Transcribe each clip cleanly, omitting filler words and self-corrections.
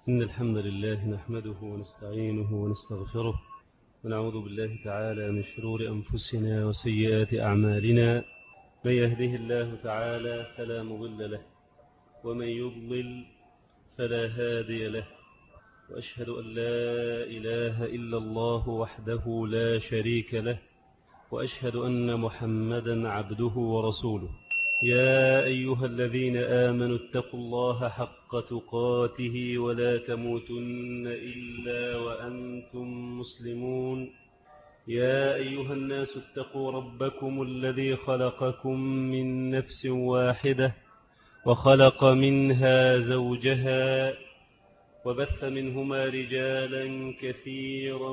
إن الحمد لله نحمده ونستعينه ونستغفره ونعوذ بالله تعالى من شرور أنفسنا وسيئات أعمالنا. من يهده الله تعالى فلا مضل له ومن يضلل فلا هادي له، وأشهد أن لا إله إلا الله وحده لا شريك له، وأشهد أن محمدا عبده ورسوله. يا أيها الذين آمنوا اتقوا الله حق تقاته ولا تموتن إلا وأنتم مسلمون. يا أيها الناس اتقوا ربكم الذي خلقكم من نفس واحدة وخلق منها زوجها وبث منهما رجالا كثيرا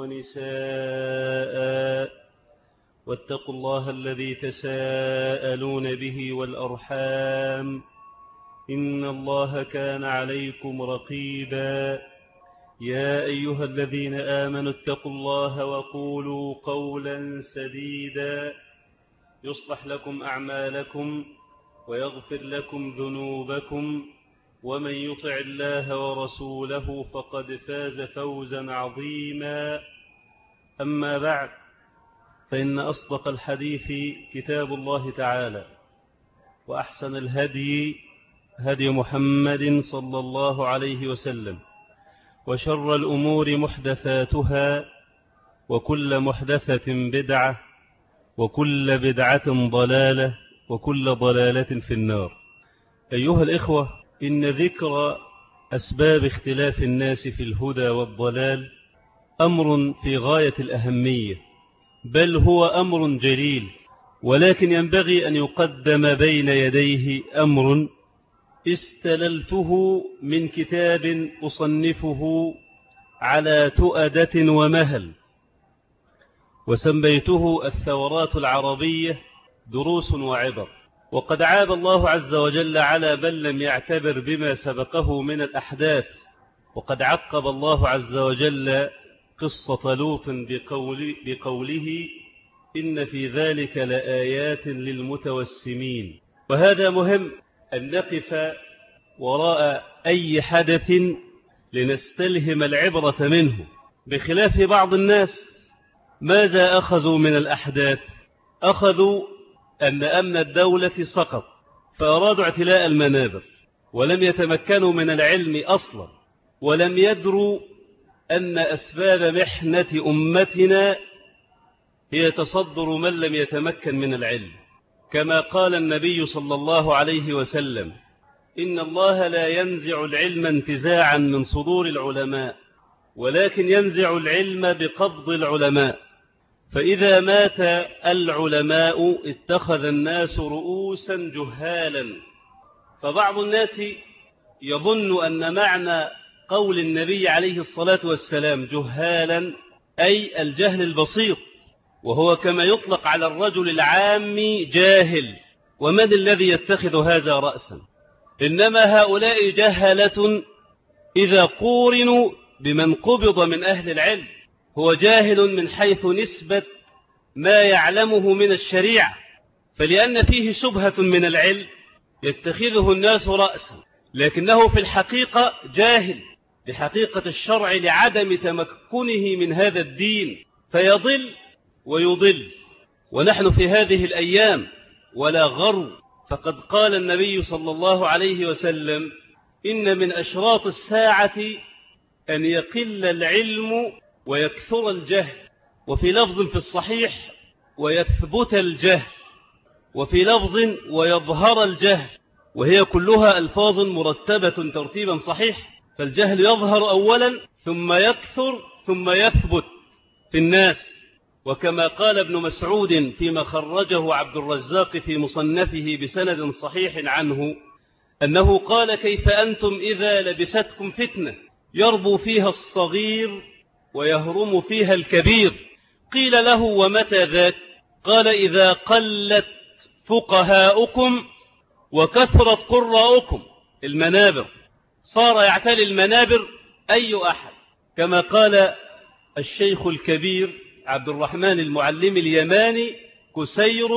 ونساء، واتقوا الله الذي تساءلون به والأرحام إن الله كان عليكم رقيبا. يا أيها الذين آمنوا اتقوا الله وقولوا قولا سديدا يصلح لكم أعمالكم ويغفر لكم ذنوبكم، ومن يطع الله ورسوله فقد فاز فوزا عظيما. أما بعد، فإن أصدق الحديث كتاب الله تعالى، وأحسن الهدي هدي محمد صلى الله عليه وسلم، وشر الأمور محدثاتها، وكل محدثة بدعة، وكل بدعة ضلالة، وكل ضلالة في النار. أيها الإخوة، إن ذكر أسباب اختلاف الناس في الهدى والضلال أمر في غاية الأهمية، بل هو أمر جليل، ولكن ينبغي أن يقدم بين يديه أمر استللته من كتاب أصنفه على تؤدة ومهل، وسميته الثورات العربية دروس وعبر. وقد عاب الله عز وجل على من لم يعتبر بما سبقه من الأحداث، وقد عقب الله عز وجل قصة لوط بقوله إن في ذلك لآيات للمتوسمين. وهذا مهم أن نقف وراء أي حدث لنستلهم العبرة منه، بخلاف بعض الناس. ماذا أخذوا من الأحداث؟ أخذوا أن أمن الدولة سقط، فأرادوا اعتلاء المنابر، ولم يتمكنوا من العلم أصلا، ولم يدروا أن أسباب محنة أمتنا هي تصدر من لم يتمكن من العلم، كما قال النبي صلى الله عليه وسلم: إن الله لا ينزع العلم انتزاعا من صدور العلماء، ولكن ينزع العلم بقبض العلماء. فإذا مات العلماء اتخذ الناس رؤوسا جهالا. فبعض الناس يظن أن معنى قول النبي عليه الصلاة والسلام جهالا أي الجهل البسيط، وهو كما يطلق على الرجل العامي جاهل. ومن الذي يتخذ هذا رأسا؟ إنما هؤلاء جهلة إذا قورنوا بمن قبض من أهل العلم. هو جاهل من حيث نسبة ما يعلمه من الشريعة، فلأن فيه شبهة من العلم يتخذه الناس رأسا، لكنه في الحقيقة جاهل بحقيقة الشرع لعدم تمكنه من هذا الدين، فيضل ويضل. ونحن في هذه الأيام ولا غرو، فقد قال النبي صلى الله عليه وسلم: إن من أشراط الساعة أن يقل العلم ويكثر الجهل، وفي لفظ في الصحيح ويثبت الجهل، وفي لفظ ويظهر الجهل، وهي كلها ألفاظ مرتبة ترتيبا صحيح. فالجهل يظهر أولا ثم يكثر ثم يثبت في الناس. وكما قال ابن مسعود فيما خرجه عبد الرزاق في مصنفه بسند صحيح عنه أنه قال: كيف أنتم إذا لبستكم فتنة يربو فيها الصغير ويهرم فيها الكبير؟ قيل له: ومتى ذاك؟ قال: إذا قلت فقهاؤكم وكثرت قراؤكم. المنابر، صار يعتلي المنابر أي أحد، كما قال الشيخ الكبير عبد الرحمن المعلم اليماني: كسير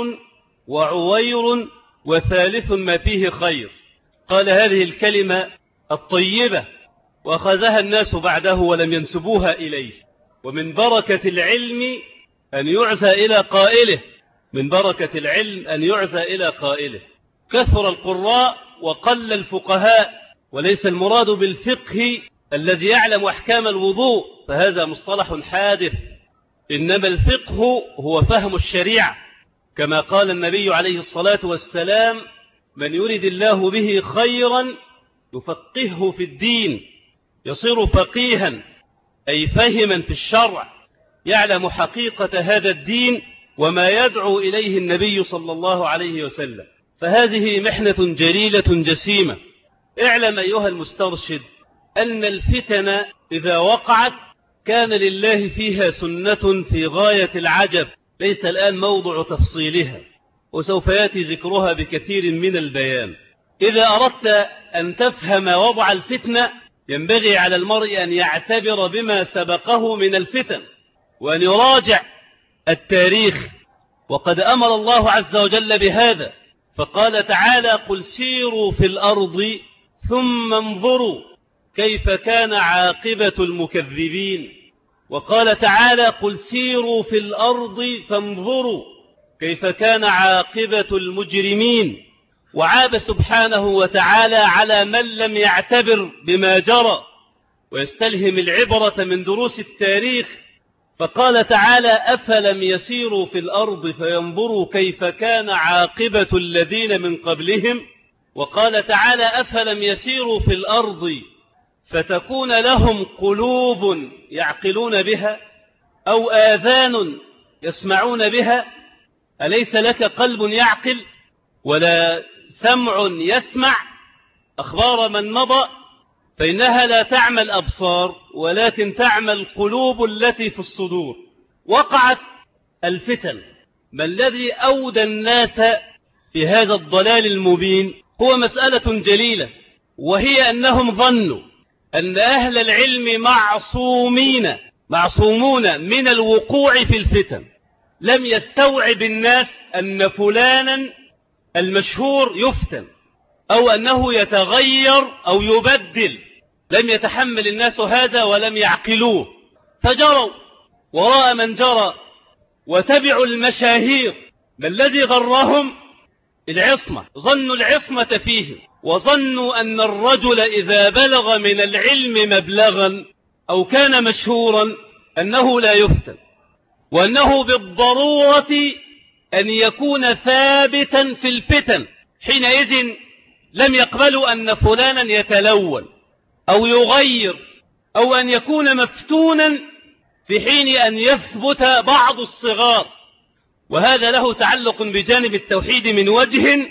وعوير وثالث ما فيه خير. قال هذه الكلمة الطيبة وأخذها الناس بعده ولم ينسبوها إليه. ومن بركة العلم أن يعزى إلى قائله، من بركة العلم أن يعزى إلى قائله. كثر القراء وقل الفقهاء، وليس المراد بالفقه الذي يعلم أحكام الوضوء، فهذا مصطلح حادث، إنما الفقه هو فهم الشريعة، كما قال النبي عليه الصلاة والسلام: من يرد الله به خيرا يفقهه في الدين، يصير فقيها أي فهما في الشرع، يعلم حقيقة هذا الدين وما يدعو إليه النبي صلى الله عليه وسلم. فهذه محنة جليلة جسيمة. اعلم أيها المسترشد أن الفتن إذا وقعت كان لله فيها سنة في غاية العجب، ليس الآن موضع تفصيلها، وسوف يأتي ذكرها بكثير من البيان. إذا أردت أن تفهم وضع الفتنة ينبغي على المرء أن يعتبر بما سبقه من الفتن وأن يراجع التاريخ، وقد أمر الله عز وجل بهذا، فقال تعالى: قل سيروا في الأرض ثم انظروا كيف كان عاقبة المكذبين. وقال تعالى: قل سيروا في الأرض فانظروا كيف كان عاقبة المجرمين. وعاب سبحانه وتعالى على من لم يعتبر بما جرى ويستلهم العبرة من دروس التاريخ، فقال تعالى: أفلم يسيروا في الأرض فينظروا كيف كان عاقبة الذين من قبلهم. وقال تعالى: أفلم يسيروا في الأرض فتكون لهم قلوب يعقلون بها أو آذان يسمعون بها. أليس لك قلب يعقل ولا سمع يسمع؟ أخبار من مضى فإنها لا تعمى الأبصار ولكن تعمى القلوب التي في الصدور. وقعت الفتن. ما الذي أودى الناس في هذا الضلال المبين؟ هو مسألة جليلة، وهي أنهم ظنوا أن أهل العلم معصومون من الوقوع في الفتن. لم يستوعب الناس أن فلانا المشهور يفتن أو أنه يتغير أو يبدل. لم يتحمل الناس هذا ولم يعقلوه، فجروا وراء من جرى وتبعوا المشاهير. ما الذي غرهم؟ العصمة. ظنوا العصمة فيهم، وظنوا أن الرجل إذا بلغ من العلم مبلغا أو كان مشهورا أنه لا يفتن، وأنه بالضرورة أن يكون ثابتا في الفتن. حينئذ لم يقبلوا أن فلانا يتلون أو يغير أو أن يكون مفتونا في حين أن يثبت بعض الصغار. وهذا له تعلق بجانب التوحيد من وجه،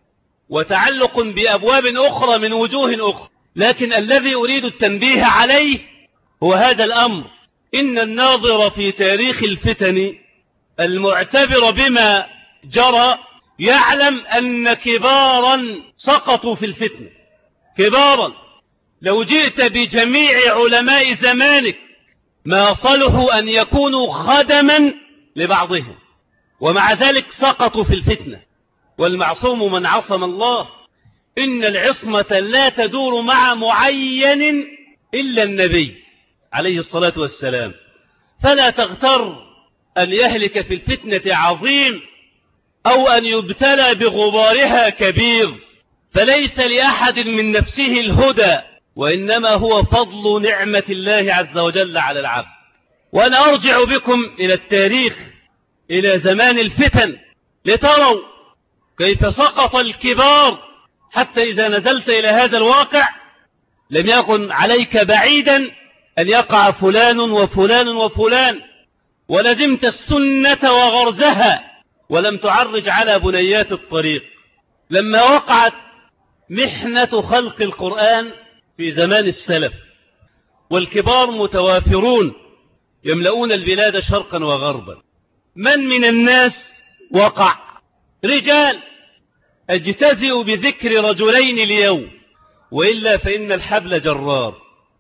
وتعلق بأبواب أخرى من وجوه أخرى، لكن الذي أريد التنبيه عليه هو هذا الأمر. إن الناظر في تاريخ الفتن المعتبر بما جرى يعلم أن كبارا سقطوا في الفتنة، كبارا. لو جئت بجميع علماء زمانك ما صلحوا أن يكونوا خدما لبعضهم، ومع ذلك سقطوا في الفتنة. والمعصوم من عصم الله. إن العصمة لا تدور مع معين إلا النبي عليه الصلاة والسلام. فلا تغتر أن يهلك في الفتنة عظيم أو أن يبتلى بغبارها كبير، فليس لأحد من نفسه الهدى، وإنما هو فضل نعمة الله عز وجل على العبد. وأنا أرجع بكم إلى التاريخ، إلى زمان الفتن، لتروا كيف سقط الكبار، حتى إذا نزلت إلى هذا الواقع لم يكن عليك بعيدا أن يقع فلان وفلان وفلان، ولزمت السنة وغرزها ولم تعرج على بنيات الطريق. لما وقعت محنة خلق القرآن في زمان السلف والكبار متوافرون يملؤون البلاد شرقا وغربا، من الناس وقع؟ رجال. اجتزئوا بذكر رجلين اليوم، وإلا فإن الحبل جرار.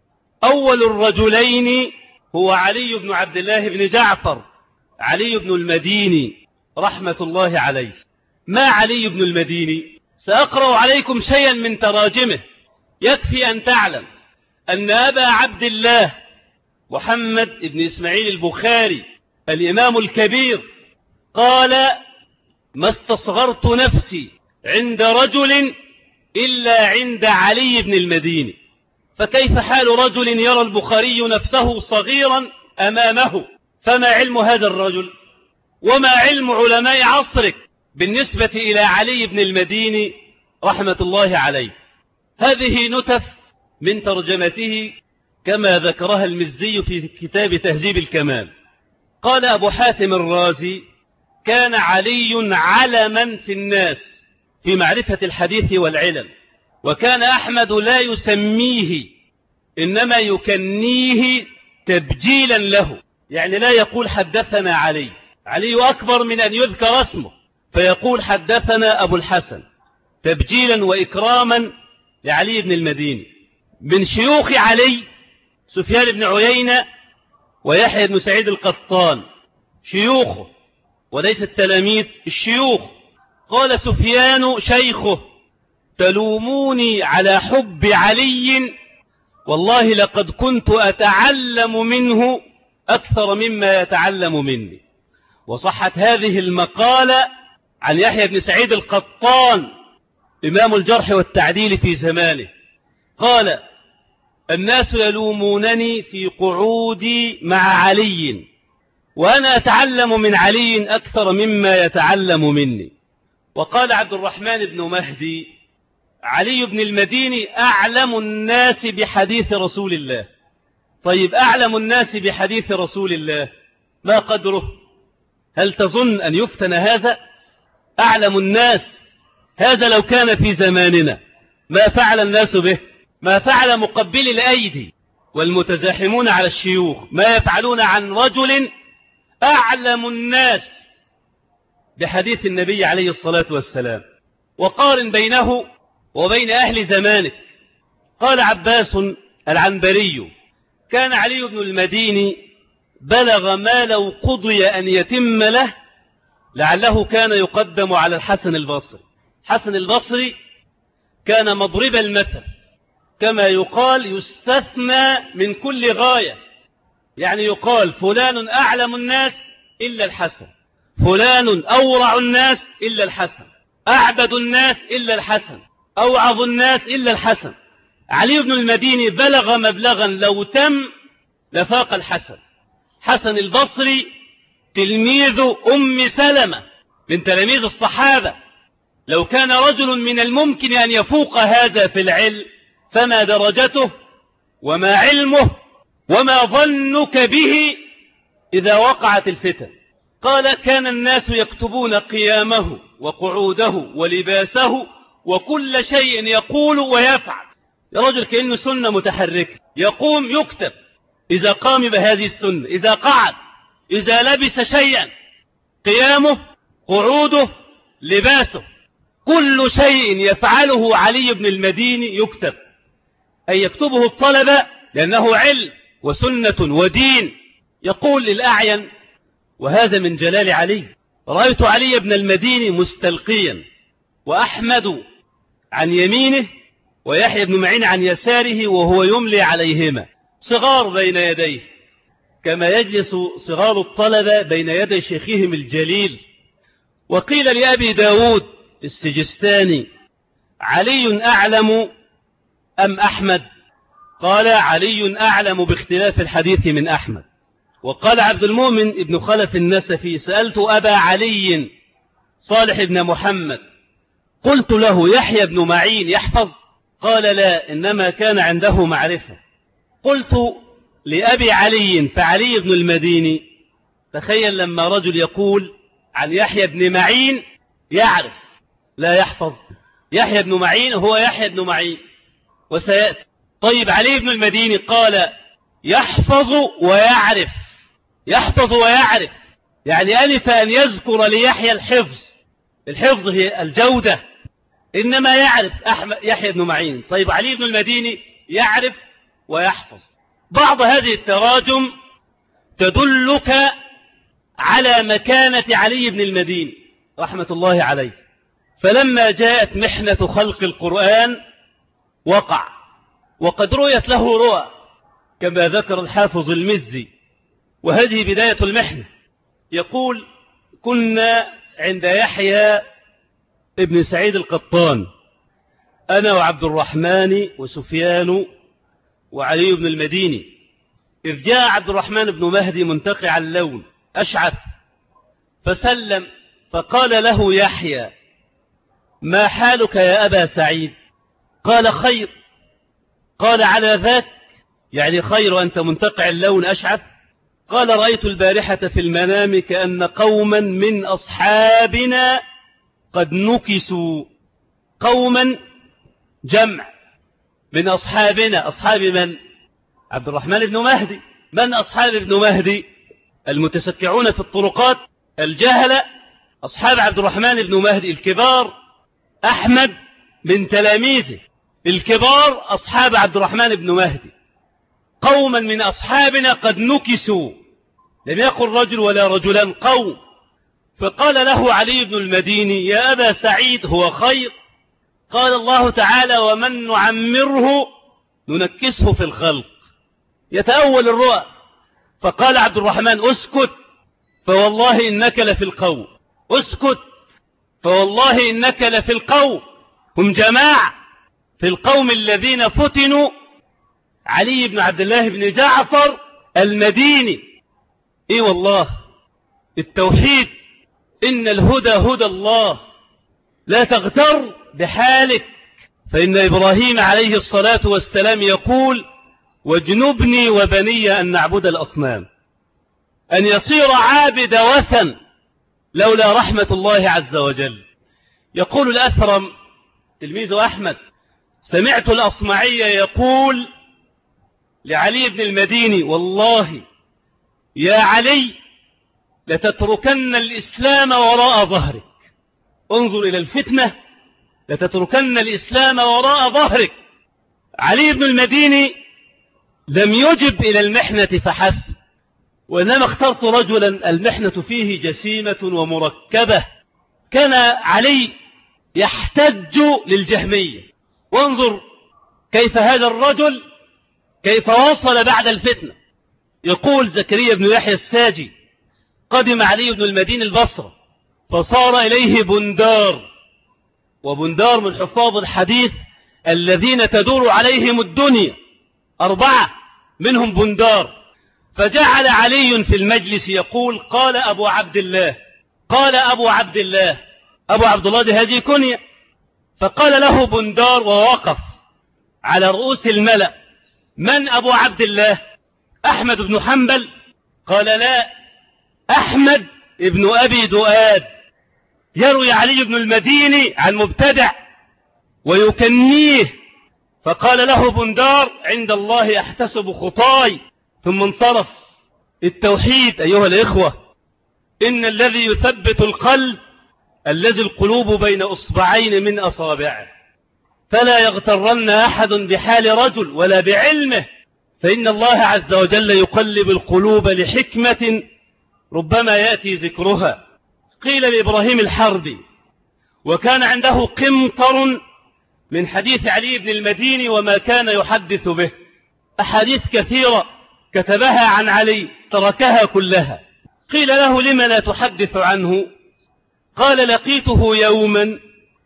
أول الرجلين هو علي بن عبد الله بن جعفر، علي بن المديني رحمة الله عليه. ما علي بن المديني؟ سأقرأ عليكم شيئا من تراجمه، يكفي أن تعلم أن أبا عبد الله محمد بن إسماعيل البخاري الإمام الكبير قال: ما استصغرت نفسي عند رجل إلا عند علي بن المديني. فكيف حال رجل يرى البخاري نفسه صغيرا أمامه؟ فما علم هذا الرجل وما علم علماء عصرك بالنسبة إلى علي بن المديني رحمة الله عليه؟ هذه نتف من ترجمته كما ذكرها المزي في كتاب تهذيب الكمال. قال أبو حاتم الرازي: كان علي علما في الناس في معرفة الحديث والعلم، وكان أحمد لا يسميه إنما يكنيه تبجيلا له، يعني لا يقول حدثنا علي، علي أكبر من أن يذكر اسمه، فيقول حدثنا أبو الحسن تبجيلا وإكراما لعلي بن المديني. من شيوخ علي سفيان بن عيينة ويحيى بن سعيد القطان، شيوخه وليس التلاميذ، الشيوخ. قال سفيان شيخه: تلوموني على حب علي، والله لقد كنت أتعلم منه أكثر مما يتعلم مني. وصحت هذه المقالة عن يحيى بن سعيد القطان إمام الجرح والتعديل في زمانه، قال: الناس يلومونني في قعودي مع علي، وأنا أتعلم من علي أكثر مما يتعلم مني. وقال عبد الرحمن بن مهدي: علي بن المديني أعلم الناس بحديث رسول الله. طيب، أعلم الناس بحديث رسول الله ما قدره؟ هل تظن أن يفتن هذا؟ أعلم الناس، هذا لو كان في زماننا ما فعل الناس به؟ ما فعل مقبل الأيدي والمتزاحمون على الشيوخ ما يفعلون عن رجل أعلم الناس بحديث النبي عليه الصلاة والسلام. وقارن بينه وبين أهل زمانك. قال عباس العنبري: كان علي بن المديني بلغ ما لو قضي أن يتم له لعله كان يقدم على الحسن البصري. حسن البصري كان مضرب المثل، كما يقال يستثنى من كل غاية، يعني يقال فلان أعلم الناس إلا الحسن، فلان أورع الناس إلا الحسن، أعبد الناس إلا الحسن، أوعظ الناس إلا الحسن. علي بن المديني بلغ مبلغا لو تم لفاق الحسن. حسن البصري تلميذ أم سلمة من تلاميذ الصحابة، لو كان رجل من الممكن أن يفوق هذا في العلم فما درجته وما علمه وما ظنك به إذا وقعت الفتن. قال: كان الناس يكتبون قيامه وقعوده ولباسه وكل شيء يقول ويفعل. يا رجل كأنه سنة متحركة، يقوم يكتب إذا قام بهذه السنة، إذا قعد، إذا لبس شيئا، قيامه، قعوده، لباسه، كل شيء يفعله علي بن المديني يكتب، أي يكتبه الطلبة لأنه علم وسنة ودين. يقول للأعين، وهذا من جلال علي: رأيت علي بن المديني مستلقيا، وأحمد عن يمينه ويحيى بن معين عن يساره، وهو يملي عليهما، صغار بين يديه كما يجلس صغار الطلبة بين يدي شيخهم الجليل. وقيل لأبي داود السجستاني: علي أعلم أم أحمد؟ قال: علي أعلم باختلاف الحديث من أحمد. وقال عبد المؤمن ابن خلف النسفي: سألت أبا علي صالح بن محمد، قلت له: يحيى بن معين يحفظ؟ قال: لا، إنما كان عنده معرفة. قلت لأبي علي: فعلي بن المديني؟ تخيل لما رجل يقول عن يحيى بن معين يعرف لا يحفظ. يحيى بن معين هو يحيى بن معين وسيأتي. طيب علي بن المديني قال: يحفظ ويعرف. يحفظ ويعرف يعني ألف أن يذكر ليحيى الحفظ. الحفظ هي الجودة، إنما يعرف يحيى بن معين. طيب علي بن المديني يعرف ويحفظ. بعض هذه التراجم تدلك على مكانة علي بن المديني رحمة الله عليه. فلما جاءت محنة خلق القرآن وقع، وقد رؤيت له رؤى كما ذكر الحافظ المزي، وهذه بداية المحنة. يقول: كنا عند يحيى ابن سعيد القطان، أنا وعبد الرحمن وسفيان وعلي بن المديني، إذ جاء عبد الرحمن بن مهدي منتقع اللون أشعث، فسلم فقال له يحيى: ما حالك يا أبا سعيد؟ قال: خير. قال: على ذاك، يعني خير أنت منتقع اللون أشعث؟ قال: رأيت البارحة في المنام كأن قوما من أصحابنا قد نكسوا. قوما جمع من أصحابنا، أصحاب من؟ عبد الرحمن بن مهدي. من أصحاب ابن مهدي؟ المتسكعون في الطرقات، الجهلة، أصحاب عبد الرحمن بن مهدي الكبار. أحمد من تلاميذه الكبار أصحاب عبد الرحمن بن مهدي. قوما من أصحابنا قد نكسوا، لم يقل رجل ولا رجلان، قوم. فقال له علي بن المديني: يا أبا سعيد، هو خير؟ قال الله تعالى: ومن نعمره ننكسه في الخلق. يتأول الرؤى. فقال عبد الرحمن: اسكت فوالله إنك لفي القوم، اسكت فوالله إنك لفي القوم. هم جماعة في القوم الذين فتنوا علي بن عبد الله بن جعفر المديني. اي والله التوحيد، إن الهدى هدى الله، لا تغتر بحالك، فإن إبراهيم عليه الصلاة والسلام يقول: واجنبني وبني أن نعبد الأصنام، أن يصير عابد وثن لولا رحمة الله عز وجل. يقول الأثرم تلميذ أحمد: سمعت الأصمعي يقول لعلي بن المديني: والله يا علي لتتركن الإسلام وراء ظهرك. انظر إلى الفتنة، لتتركن الإسلام وراء ظهرك. علي بن المديني لم يجب إلى المحنة فحسب، وإنما اخترت رجلا المحنة فيه جسيمة ومركبة. كان علي يحتج للجهمية، وانظر كيف هذا الرجل كيف وصل بعد الفتنة. يقول زكريا بن يحيى الساجي: قدم علي بن المديني البصرة، فصار إليه بندار، وبندار من حفاظ الحديث الذين تدور عليهم الدنيا، 4 منهم بندار. فجعل علي في المجلس يقول: قال أبو عبد الله، قال أبو عبد الله. أبو عبد الله دي هذه كنية. فقال له بندار ووقف على رؤوس الملأ: من أبو عبد الله؟ أحمد بن حنبل؟ قال: لا، أحمد ابن أبي دؤاد. يروي علي بن المديني عن مبتدع ويكنيه. فقال له بندار: عند الله أحتسب خطاي. ثم انصرف. التوحيد أيها الإخوة، إن الذي يثبت القلب الذي القلوب بين أصبعين من أصابعه، فلا يغترن أحد بحال رجل ولا بعلمه، فإن الله عز وجل يقلب القلوب لحكمة ربما يأتي ذكرها. قيل لإبراهيم الحربي، وكان عنده قمطر من حديث علي بن المديني وما كان يحدث به، أحاديث كثيرة كتبها عن علي تركها كلها. قيل له: لم لا تحدث عنه؟ قال: لقيته يوما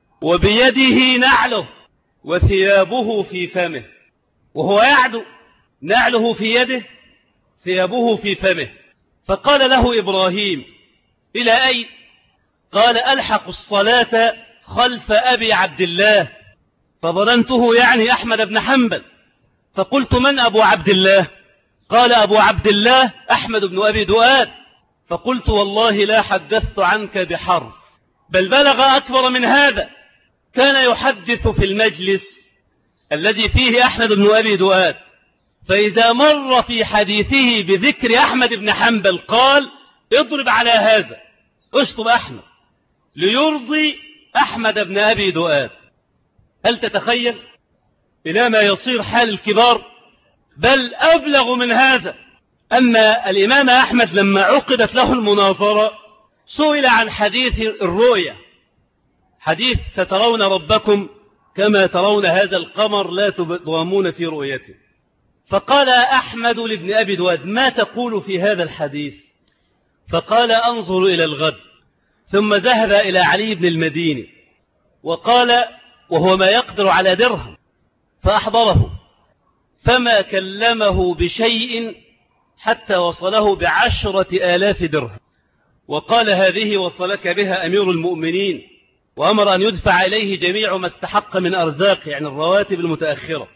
وبيده نعله وثيابه في فمه. وهو يعدو، نعله في يده، ثيابه في فمه. فقال له إبراهيم: إلى أين؟ قال: ألحق الصلاة خلف أبي عبد الله. فظننته يعني أحمد بن حنبل، فقلت: من أبو عبد الله؟ قال: أبو عبد الله أحمد بن أبي دؤاد. فقلت: والله لا حدثت عنك بحرف، بل بلغ أكبر من هذا. كان يحدث في المجلس الذي فيه أحمد بن أبي دؤاد، فإذا مر في حديثه بذكر أحمد بن حنبل قال: اضرب على هذا، اشطب أحمد، ليرضي أحمد بن أبي دؤاد. هل تتخيل إلى ما يصير حال الكبار؟ بل أبلغ من هذا. أما الإمام أحمد لما عقدت له المناظرة سئل عن حديث الرؤيا، حديث سترون ربكم كما ترون هذا القمر لا تضامون في رؤيته. فقال أحمد لابن أبي دواد: ما تقول في هذا الحديث؟ فقال: أنظر إلى الغد. ثم ذهب إلى علي بن المديني وقال، وهو ما يقدر على درهم، فأحضره، فما كلمه بشيء حتى وصله ب10,000 درهم، وقال: هذه وصلك بها أمير المؤمنين، وأمر أن يدفع إليه جميع ما استحق من أرزاق، يعني الرواتب المتأخرة،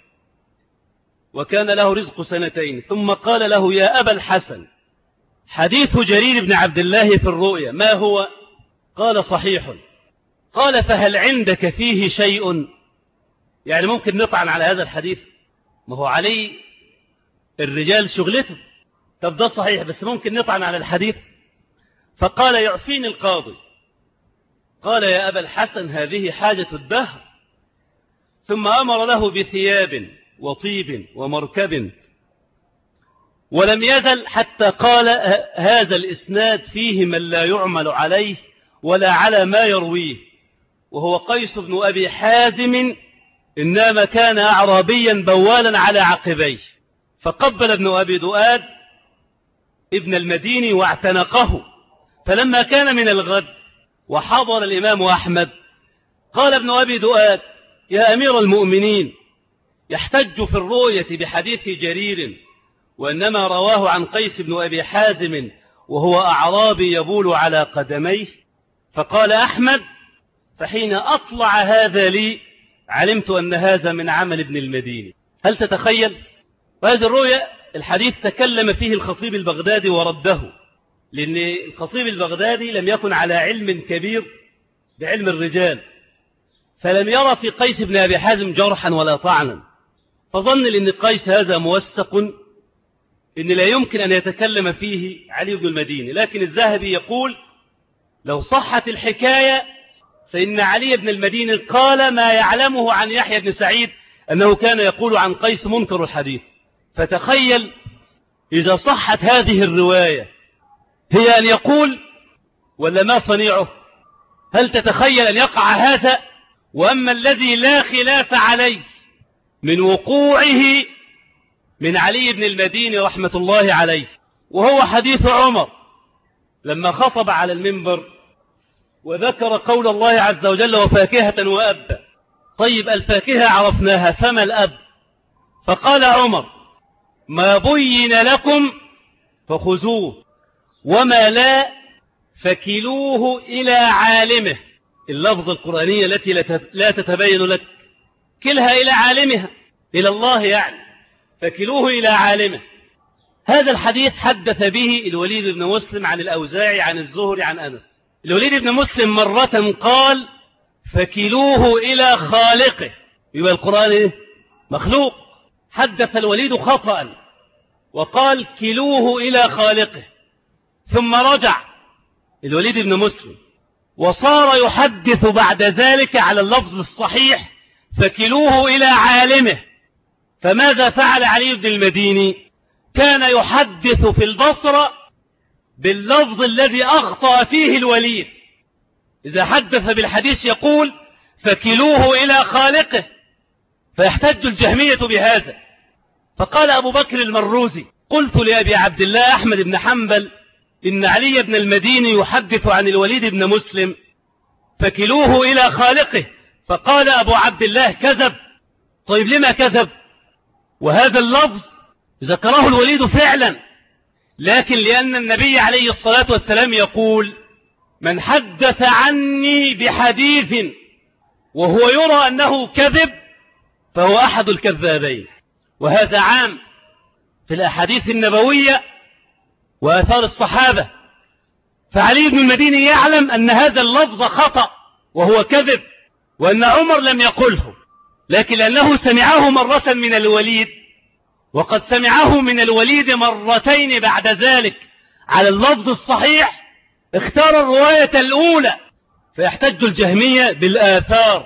وكان له رزق 2 ثم قال له: يا أبا الحسن، حديث جرير بن عبد الله في الرؤيا ما هو؟ قال: صحيح. قال: فهل عندك فيه شيء؟ يعني ممكن نطعن على هذا الحديث؟ ما هو علي الرجال شغلته. طب ده صحيح، بس ممكن نطعن على الحديث؟ فقال: يعفيني القاضي. قال: يا أبا الحسن، هذه حاجة الدهر. ثم أمر له بثياب وطيب ومركب، ولم يزل حتى قال: هذا الإسناد فيه من لا يعمل عليه ولا على ما يرويه، وهو قيس بن أبي حازم، إنما كان أعرابيا بوالا على عقبيه. فقبل ابن أبي دؤاد ابن المديني واعتنقه. فلما كان من الغد وحضر الإمام أحمد، قال ابن أبي دؤاد: يا أمير المؤمنين، يحتج في الرؤية بحديث جرير، وإنما رواه عن قيس بن أبي حازم وهو أعرابي يبول على قدميه. فقال أحمد: فحين أطلع هذا لي علمت أن هذا من عمل ابن المديني. هل تتخيل؟ وهذه الرؤية الحديث تكلم فيه الخطيب البغدادي ورده، لأن الخطيب البغدادي لم يكن على علم كبير بعلم الرجال، فلم يرى في قيس بن أبي حازم جرحا ولا طعنا، فظن أن قيس هذا موثق، إن لا يمكن أن يتكلم فيه علي بن المديني. لكن الذهبي يقول: لو صحت الحكاية فإن علي بن المديني قال ما يعلمه عن يحيى بن سعيد أنه كان يقول عن قيس منكر الحديث. فتخيل إذا صحت هذه الرواية، هي أن يقول ولا ما صنيعه؟ هل تتخيل أن يقع هذا؟ وأما الذي لا خلاف عليه من وقوعه من علي بن المديني رحمة الله عليه، وهو حديث عمر لما خطب على المنبر وذكر قول الله عز وجل: وفاكهة وأبا. طيب الفاكهة عرفناها، فما الأب؟ فقال عمر: ما بين لكم فخذوه، وما لا فكلوه إلى عالمه. اللفظ القرآنية التي لا تتبين لك، كلها إلى عالمها، إلى الله يعني، فكلوه إلى عالمه. هذا الحديث حدث به الوليد بن مسلم عن الأوزاعي عن الزهري عن أنس. الوليد بن مسلم مرة قال: فكلوه إلى خالقه، يبقى القرآن مخلوق. حدث الوليد خطأ وقال: كلوه إلى خالقه. ثم رجع الوليد بن مسلم وصار يحدث بعد ذلك على اللفظ الصحيح: فكلوه إلى عالمه. فماذا فعل علي بن المديني؟ كان يحدث في البصرة باللفظ الذي أخطأ فيه الوليد. إذا حدث بالحديث يقول: فكلوه إلى خالقه، فيحتج الجهمية بهذا. فقال أبو بكر المروزي: قلت لأبي عبد الله أحمد بن حنبل إن علي بن المديني يحدث عن الوليد بن مسلم فكلوه إلى خالقه. فقال أبو عبد الله: كذب. طيب لما كذب؟ وهذا اللفظ ذكره الوليد فعلا، لكن لأن النبي عليه الصلاة والسلام يقول: من حدث عني بحديث وهو يرى أنه كذب فهو أحد الكذابين. وهذا عام في الأحاديث النبوية وآثار الصحابة. فعلي بن المديني يعلم أن هذا اللفظ خطأ وهو كذب، وأن عمر لم يقله، لكن لأنه سمعه مرة من الوليد، وقد سمعه من الوليد مرتين بعد ذلك على اللفظ الصحيح، اختار الرواية الأولى. فيحتج الجهمية بالآثار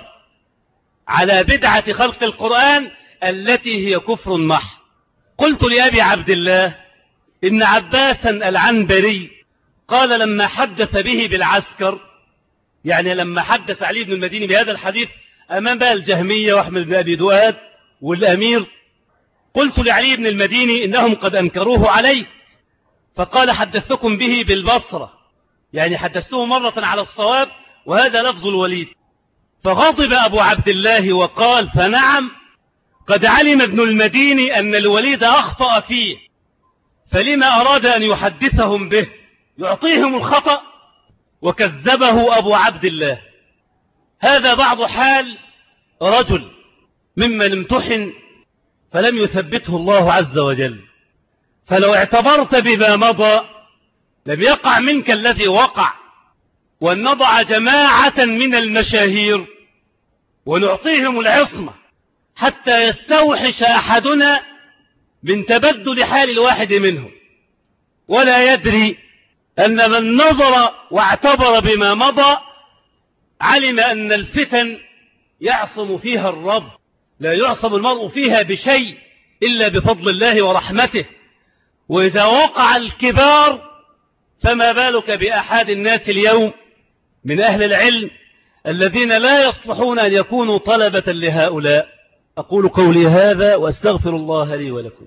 على بدعة خلق القرآن التي هي كفر محض. قلت لأبي عبد الله إن عباسا العنبري قال لما حدث به بالعسكر، يعني لما حدث علي بن المديني بهذا الحديث أمام بقى الجهمية وأحمد بن أبي دؤاد والأمير. قلت لعلي بن المديني إنهم قد أنكروه علي، فقال حدثتكم به بالبصرة، يعني حدثته مرة على الصواب وهذا لفظ الوليد. فغضب أبو عبد الله وقال فنعم، قد علم ابن المديني أن الوليد أخطأ فيه، فلما أراد أن يحدثهم به يعطيهم الخطأ؟ وكذبه أبو عبد الله. هذا بعض حال رجل ممن امتحن فلم يثبته الله عز وجل. فلو اعتبرت بما مضى لم يقع منك الذي وقع، وأن نضع جماعة من المشاهير ونعطيهم العصمة حتى يستوحش أحدنا من تبدل حال الواحد منهم، ولا يدري أن من نظر واعتبر بما مضى علم أن الفتن يعصم فيها الرب، لا يعصم المرء فيها بشيء إلا بفضل الله ورحمته. وإذا وقع الكبار فما بالك بأحد الناس اليوم من أهل العلم الذين لا يصلحون أن يكونوا طلبة لهؤلاء. أقول قولي هذا وأستغفر الله لي ولكم.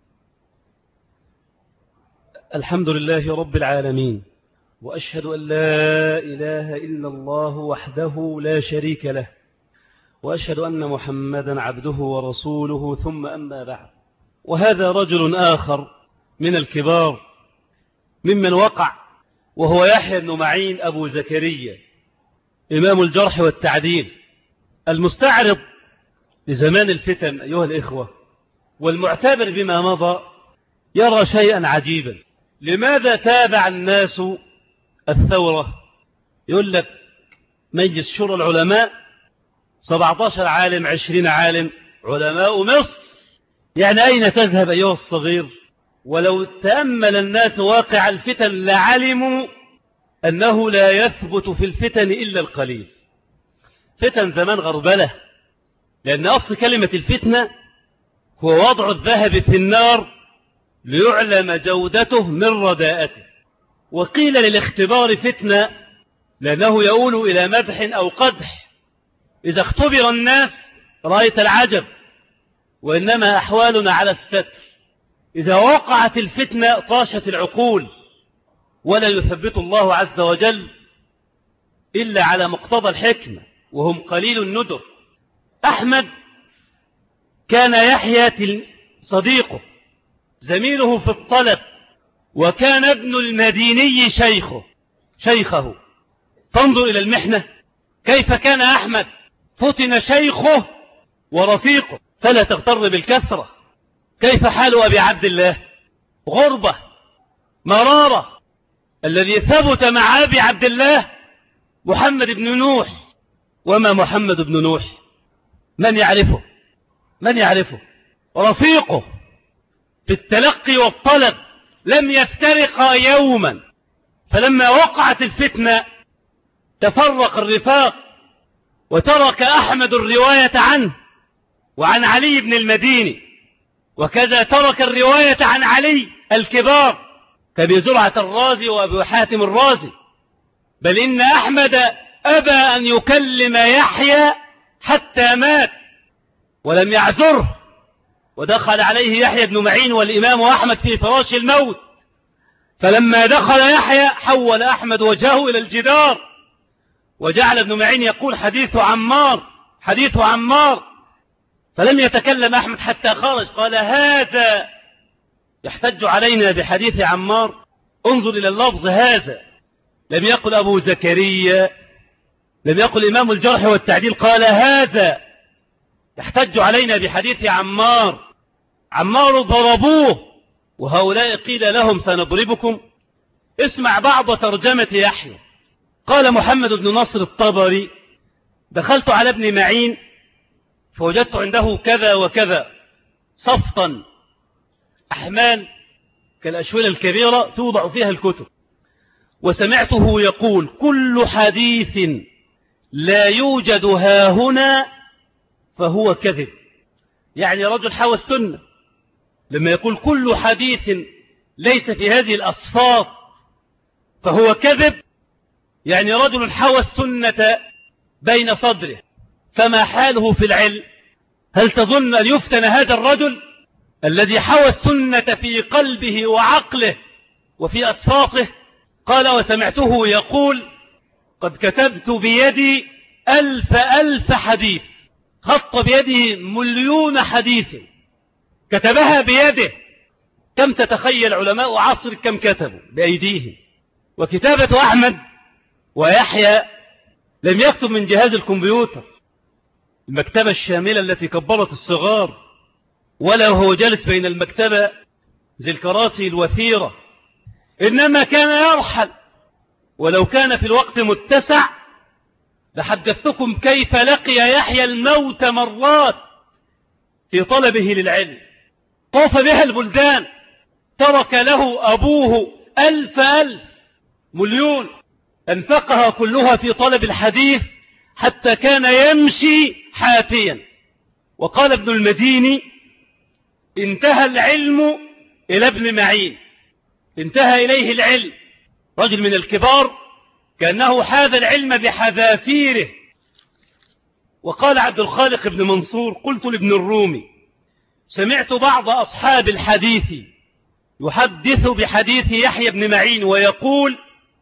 الحمد لله رب العالمين، وأشهد أن لا إله إلا الله وحده لا شريك له، وأشهد أن محمدا عبده ورسوله، ثم أما بعد. وهذا رجل آخر من الكبار ممن وقع، وهو يحيى بن معين أبو زكريا إمام الجرح والتعديل، المستعرض لزمان الفتن أيها الإخوة، والمعتبر بما مضى، يرى شيئا عجيبا. لماذا تابع الناس الثورة؟ يقول لك مجلس شورى العلماء 17 عالم 20 عالم علماء مصر، يعني أين تذهب أيها الصغير؟ ولو تأمل الناس واقع الفتن لعلموا أنه لا يثبت في الفتن إلا القليل. فتن زمان غربلة، لأن أصل كلمة الفتنة هو وضع الذهب في النار ليعلم جودته من رداءته. وقيل للاختبار فتنة لأنه يؤول إلى مدح أو قدح. إذا اختبر الناس رأيت العجب، وإنما أحوالنا على الستر. إذا وقعت الفتنة طاشت العقول، ولا يثبت الله عز وجل إلا على مقتضى الحكمة، وهم قليل الندر. أحمد كان يحيى صديقه زميله في الطلب، وكان ابن المديني شيخه. تنظر إلى المحنة، كيف كان أحمد فتن شيخه ورفيقه. فلا تغتر بالكثرة. كيف حال أبي عبد الله؟ غربة مرارة. الذي ثبت مع أبي عبد الله محمد بن نوح. وما محمد بن نوح؟ من يعرفه؟ رفيقه في التلقي والطلب لم يفترقا يوما. فلما وقعت الفتنة تفرق الرفاق، وترك أحمد الرواية عنه وعن علي بن المديني، وكذا ترك الرواية عن علي الكبار كأبي زرعة الرازي وأبي حاتم الرازي. بل إن أحمد أبى أن يكلم يحيى حتى مات ولم يعذره، ودخل عليه يحيى بن معين والإمام أحمد في فراش الموت. فلما دخل يحيى حول أحمد وجهه إلى الجدار، وجعل ابن معين يقول حديث عمار. فلم يتكلم أحمد حتى خرج. قال هذا يحتج علينا بحديث عمار؟ انظر إلى اللفظ، هذا. لم يقل أبو زكريا، لم يقل إمام الجرح والتعديل، قال هذا يحتج علينا بحديث عمار ضربوه، وهؤلاء قيل لهم سنضربكم. اسمع بعض ترجمة يحيى. قال محمد بن نصر الطبري دخلت على ابن معين فوجدت عنده كذا وكذا صفطا، أحمال كالأشولة الكبيرة توضع فيها الكتب، وسمعته يقول كل حديث لا يوجد هاهنا فهو كذب. يعني رجل حوى السنة لما يقول كل حديث ليس في هذه الأصفاط فهو كذب، يعني رجل حوى السنة بين صدره فما حاله في العلم؟ هل تظن أن يفتن هذا الرجل الذي حوى السنة في قلبه وعقله وفي أصفاطه؟ قال: وسمعته يقول: قد كتبت بيدي 1000 حديث. خط بيده 1,000,000 حديث كتبها بيده. كم تتخيل علماء عصر كم كتبوا بأيديهم؟ وكتابة أحمد ويحيى لم يكتب من جهاز الكمبيوتر، المكتبة الشاملة التي كبرت الصغار، ولا هو جالس بين المكتبة ذي الكراسي الوثيرة، إنما كان يرحل. ولو كان في الوقت متسع لحدثتكم كيف لقي يحيى الموت مرات في طلبه للعلم. طاف بها البلدان، ترك له أبوه 1,000,000 أنفقها كلها في طلب الحديث حتى كان يمشي حافيا. وقال ابن المديني: انتهى العلم إلى ابن معين، انتهى إليه العلم. رجل من الكبار كأنه حاذ العلم بحذافيره. وقال عبد الخالق بن منصور: قلت لابن الرومي: سمعت بعض أصحاب الحديث يحدث بحديث يحيى بن معين ويقول: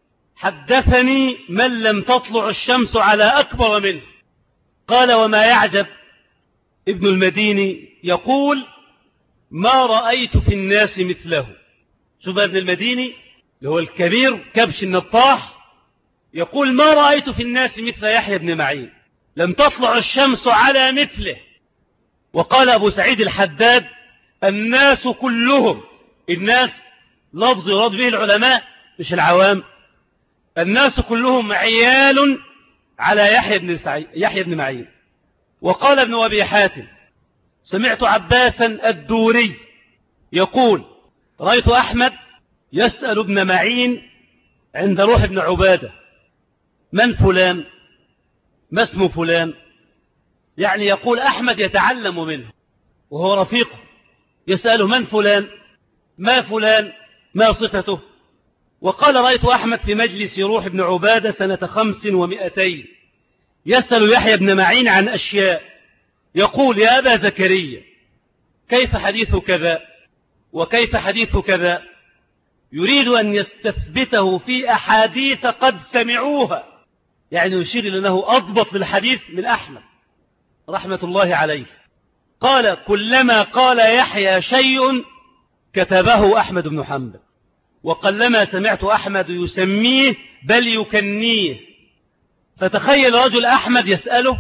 حدثني من لم تطلع الشمس على أكبر منه. قال: وما يعجب؟ ابن المديني يقول: ما رأيت في الناس مثله. شوف ابن المديني اللي هو الكبير كبش النطاح يقول: ما رأيت في الناس مثل يحيى بن معين، لم تطلع الشمس على مثله. وقال أبو سعيد الحداد: الناس كلهم، الناس لفظ يراد به العلماء مش العوام، الناس كلهم عيال على يحيى بن معين. وقال ابن أبي حاتم: سمعت عباسا الدوري يقول: رأيت أحمد يسأل ابن معين عند روح ابن عبادة: من فلان؟ ما اسم فلان؟ يعني يقول أحمد يتعلم منه وهو رفيقه، يسأله: من فلان؟ ما فلان؟ ما صفته؟ وقال: رأيت أحمد في مجلس روح ابن عبادة سنة 500 يسأل يحيى بن معين عن أشياء، يقول: يا أبا زكريا، كيف حديث كذا وكيف حديث كذا؟ يريد أن يستثبته في أحاديث قد سمعوها، يعني يشير لأنه أضبط للحديث من أحمد رحمة الله عليه. قال: كلما قال يحيى شيء كتبه أحمد بن حنبل، وقلما سمعت أحمد يسميه بل يكنيه. فتخيل رجل أحمد يسأله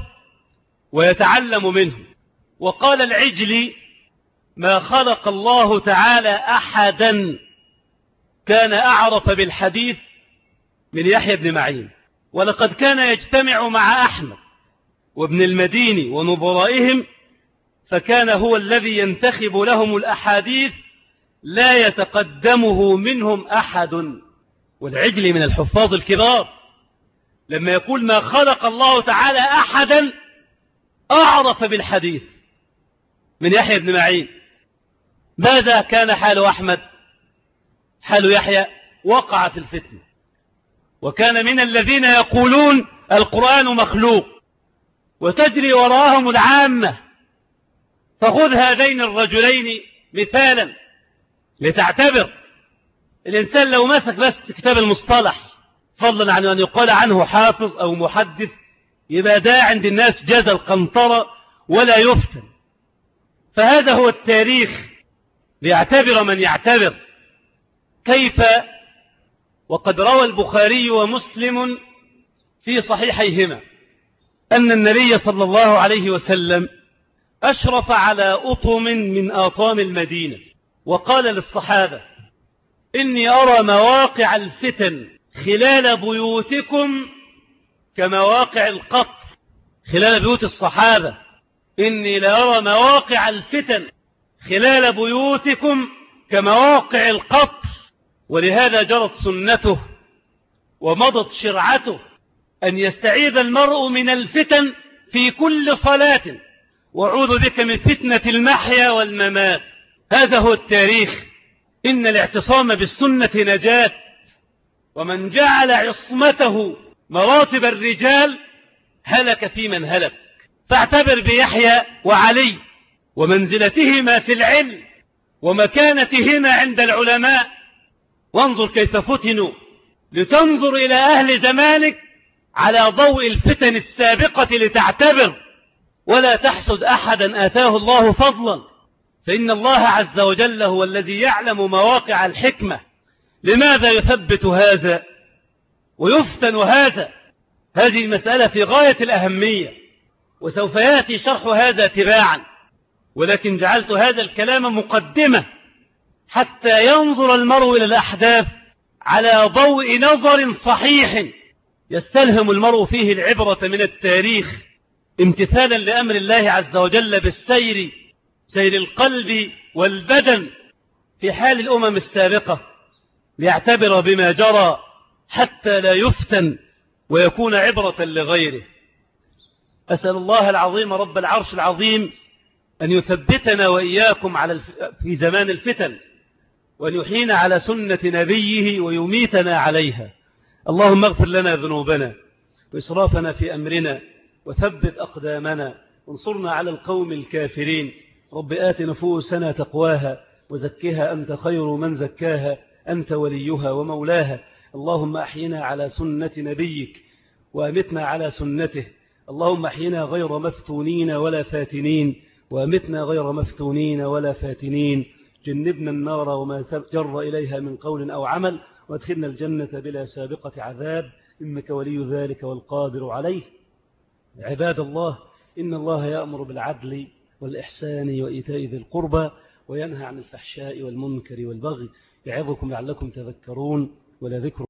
ويتعلم منه. وقال العجلي: ما خلق الله تعالى أحدا كان أعرف بالحديث من يحيى بن معين، ولقد كان يجتمع مع أحمد وابن المديني ونظرائهم، فكان هو الذي ينتخب لهم الأحاديث لا يتقدمه منهم أحد. والعجلي من الحفاظ الكبار، لما يقول ما خلق الله تعالى أحدا أعرف بالحديث من يحيى بن معين. ماذا كان حال أحمد؟ حال يحيى وقع في الفتنة، وكان من الذين يقولون القرآن مخلوق وتجري وراءهم العامة. فخذ هذين الرجلين مثالا لتعتبر. الإنسان لو مسك بس كتاب المصطلح فضلا عن أن يقال عنه حافظ أو محدث يبقى ده عند الناس جاز القنطرة ولا يفتن. فهذا هو التاريخ ليعتبر من يعتبر. كيف وقد روى البخاري ومسلم في صحيحيهما أن النبي صلى الله عليه وسلم أشرف على أطم من آطام المدينة وقال للصحابة: إني أرى مواقع الفتن خلال بيوتكم كمواقع القطر. خلال بيوت الصحابة إني لأرى مواقع الفتن خلال بيوتكم كمواقع القطر. ولهذا جرت سنته ومضت شرعته أن يستعيذ المرء من الفتن في كل صلاة: وأعوذ بك من فتنة المحيا والممات. هذا هو التاريخ. إن الاعتصام بالسنة نجاة، ومن جعل عصمته مراتب الرجال هلك في من هلك. فاعتبر بيحيى وعلي ومنزلتهما في العلم ومكانتهما عند العلماء، وانظر كيف فتنوا، لتنظر إلى أهل زمانك على ضوء الفتن السابقة لتعتبر، ولا تحسد أحدا آتاه الله فضلا، فإن الله عز وجل هو الذي يعلم مواقع الحكمة. لماذا يثبت هذا ويفتن هذا؟ هذه المسألة في غاية الأهمية، وسوف يأتي شرح هذا تباعا، ولكن جعلت هذا الكلام مقدمة حتى ينظر المرء إلى الأحداث على ضوء نظر صحيح يستلهم المرء فيه العبرة من التاريخ، امتثالا لأمر الله عز وجل بالسير، سير القلب والبدن في حال الأمم السابقة، ليعتبر بما جرى حتى لا يفتن ويكون عبرة لغيره. أسأل الله العظيم رب العرش العظيم أن يثبتنا وإياكم في زمان الفتن، وأن يحيينا على سنة نبيه ويميتنا عليها. اللهم اغفر لنا ذنوبنا وإسرافنا في أمرنا، وثبت أقدامنا، وانصرنا على القوم الكافرين. رب آت نفوسنا تقواها وزكها أنت خير من زكاها، أنت وليها ومولاها. اللهم أحينا على سنة نبيك وأمتنا على سنته. اللهم أحينا غير مفتونين ولا فاتنين، وأمتنا غير مفتونين ولا فاتنين. جنبنا النار وما جر إليها من قول أو عمل، وادخلنا الجنة بلا سابقة عذاب، إنك ولي ذلك والقادر عليه. عباد الله، إن الله يأمر بالعدل والإحسان وإيتاء ذي القربى، وينهى عن الفحشاء والمنكر والبغي، يعظكم لعلكم تذكرون، ولذكر